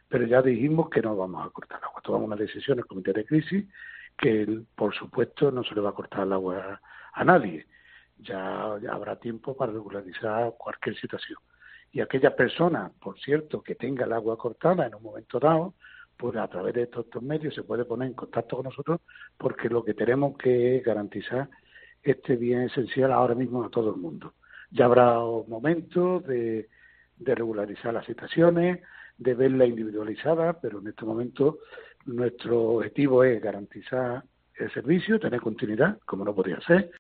pero ya dijimos que no vamos a cortar el agua. Tomamos una decisión en el comité de crisis que, por supuesto, no se le va a cortar el agua a nadie. Ya habrá tiempo para regularizar cualquier situación. Y aquella persona, por cierto, que tenga el agua cortada en un momento dado, pues a través de estos medios se puede poner en contacto con nosotros, porque lo que tenemos que garantizar este bien esencial ahora mismo a todo el mundo. Ya habrá momentos de regularizar las situaciones, de verla individualizada, pero en este momento nuestro objetivo es garantizar el servicio, tener continuidad, como no podía ser.